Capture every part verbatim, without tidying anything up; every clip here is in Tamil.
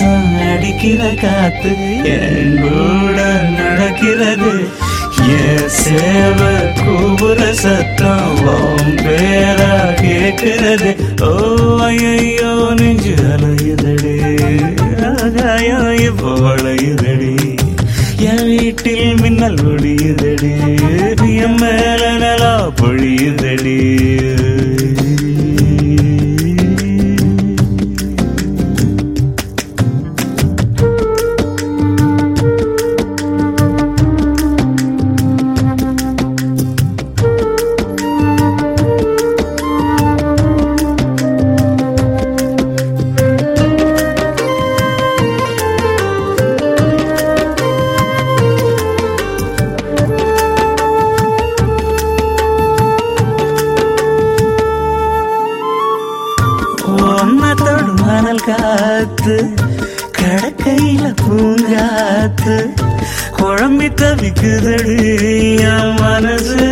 வாசம் அடிக்கிற காத்து என் கூட நடக்கிறது. என் சேவ கூபுர சத்தம் பேரா கேட்கிறது. ஓ ஐயோ நெஞ்சு அலையுதடி, ஆகாயம் இப்போ வளையுதடி. என் வீட்டில் மின்னல் ஒளியுதடி, என் மேல நலா பொழியுதடி. ஒன்னத்தோடு மணல் காத்து கடக்கையில பூங்காத்து குழம்பி தவிக்குதடி என் மனசு.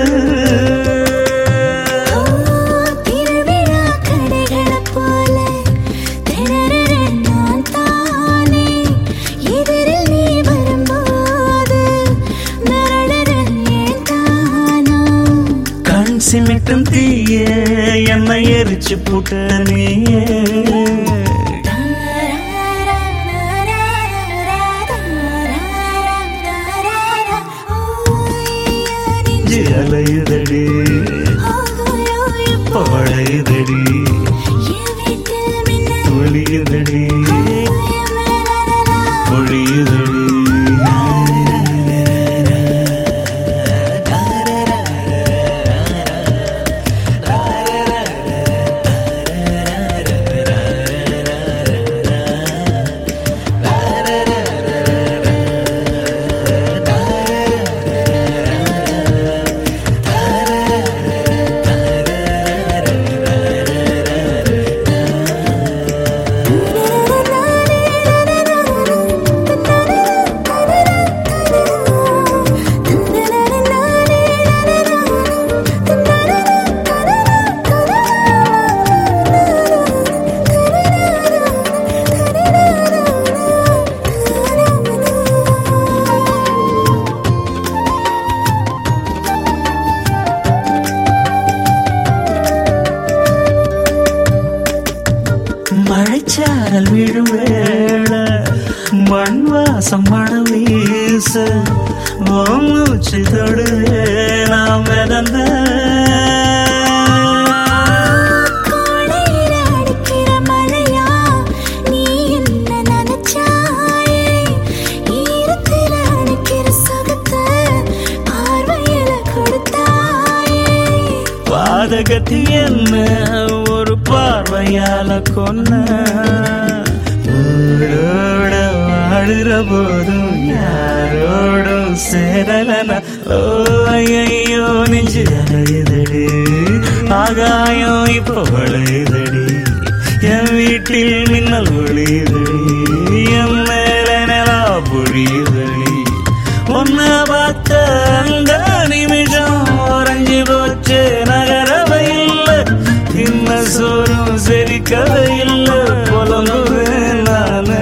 கண் சிமிட்டும் தீய என்னை எரிச்சு போட்ட நீயே. அலையுதடி பழையுதடி ஒளியுதடி ஒளியுதடி. மழைச்சாரல் விழும் வேள மண் வாசம் மணம் வீச மூச்சு தொடுவே நாம் மிதந்த. பாதகத்தி என்ன ஒரு பார்வையால கொன்ன. ஊரோட வாழுற போதும் யாரோடும் சேரலன. ஓ ஐயோ நெஞ்சு அலையுதடி, ஆகாயம் இப்போ வளையுதடி. என் வீட்டில் மின்னல் ஒளியுதடி, என் மேல நிலா பொழியுதடி. ஒன்ன பார்த்த அந்த நிமிஷம் உறைஞ்சி போச்சு நகரவை இல்லை. இன்ன சோறும் செரிக்கவை இல்லை புலம்புவேன் நானு.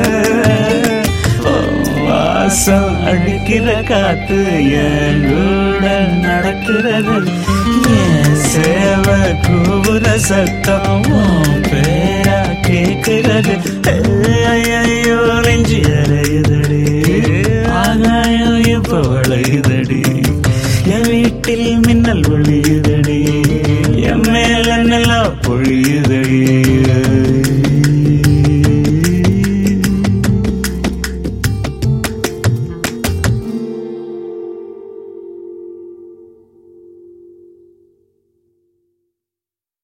வாசம் அடிக்கிற காத்து என் கூட நடக்கிறது. என் சேவ கூபுர சத்தம் பேரா கேட்கிறது. ஐயோ நெஞ்சு அலையுதடி, ஆகாயம் இப்போ வளையுதடி. என் வீட்டில் மின்னல் ஒளியுதடி, என் மேல நல்லா பொழியுதடி.